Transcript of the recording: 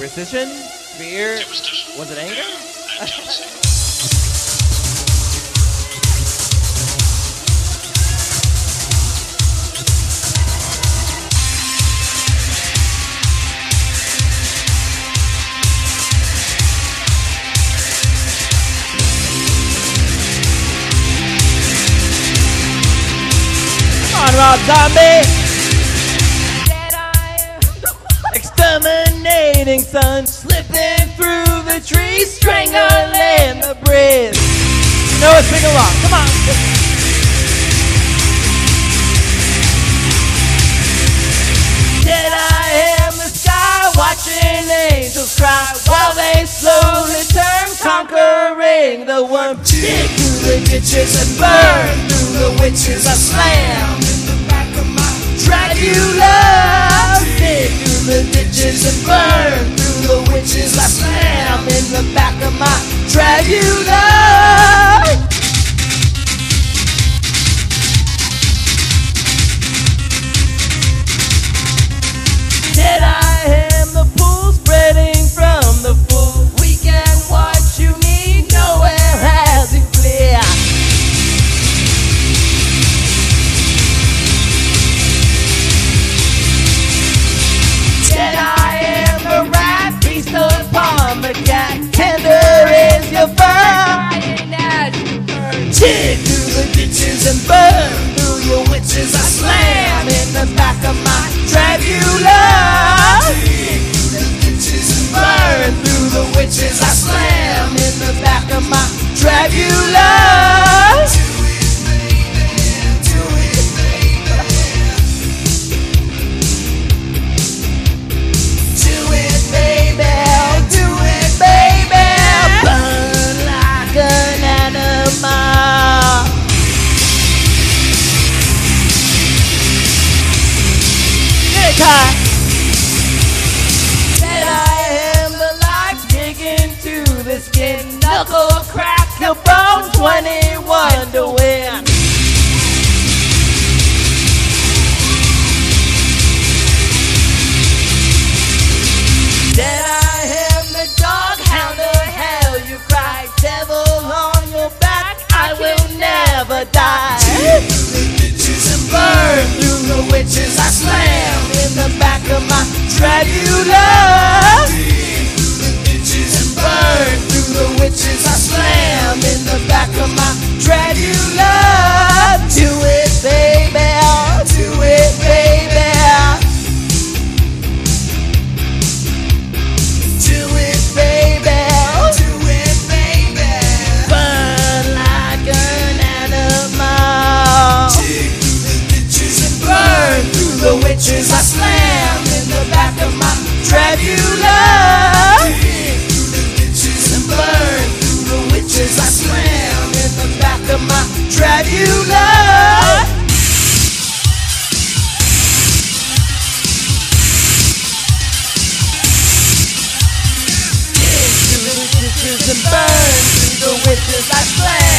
Superstition? Fear? Was it anger? Come on, Rob Zombie! Exterminating sun, slipping through the trees, strangling the breeze. You know it, sing along, come on. Jedi in the sky, watching angels cry, while they slowly turn, conquering the worm. Dig through the ditches and burn through the witches. I slam in the back of my Dracula. Dig through the ditches and burn through the witches. I slam in the back of my Dracula. Did I am the pool spreading from the full weekend? What you need, nowhere has it clear. Jedi am the rat, beast upon the cat. Tender is your fur, dig through the ditches and burn through your witches. I slam in the back of my Dracula. Dig through the ditches and burn through the witches. I slam in the back of my Dracula. Said I am the life, dig into the skin, knuckle crack your bone, 21 to win. Said I am the dog, hound of hell, you cry, devil on your back, I will never die. Burn through the witches, I slam in the back of my Dracula. Dig through the ditches and burn through the witches, I slam in the back of my Dracula. Do it, baby, do it, baby. Do it, baby, do it, baby. Burn like an animal. Burn through the witches, I slam in the back of my Dracula. Dig through the ditches and burn through the witches, I slam in the back of my Dracula. Dig through the ditches and burn through the witches, I slam